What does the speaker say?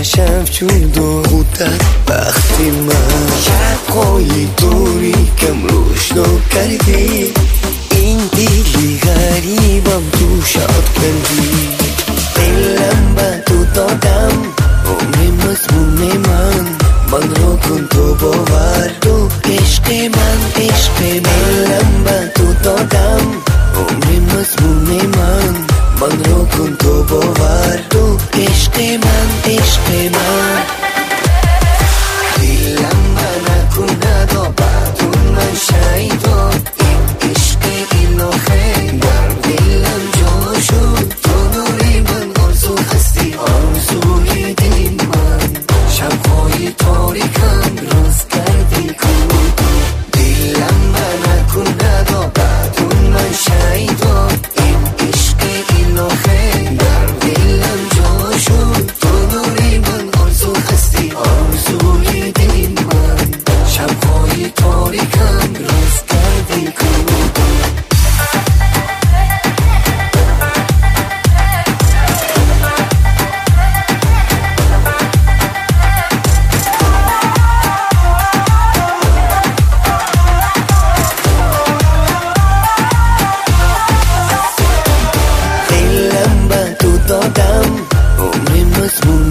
شب جود و غدت وقتی من شب‌های دوری کم روشنو کردی این دیلی غریبم تو شاد کردی دلم با تو دادم عمر مضمون من رو کن تو باور تو عشق من دلم با تو دادم عمر مضمون من رو کن تو باور تو عشق من دلم نکن ندا بدون من شیدا این عشق الهی در دلم جا شد تو نوری من آرزو هستی آرزوی دل من شب‌های تاریکم راز کردی کن دلم نکن ندا بدون من شیدا این عشق الهی در دلم جا شد تو نوری من آرزو هستی آرزوی دل من شب‌های تاریکم راز کردی کن دلم با تو دادم عمر مضمون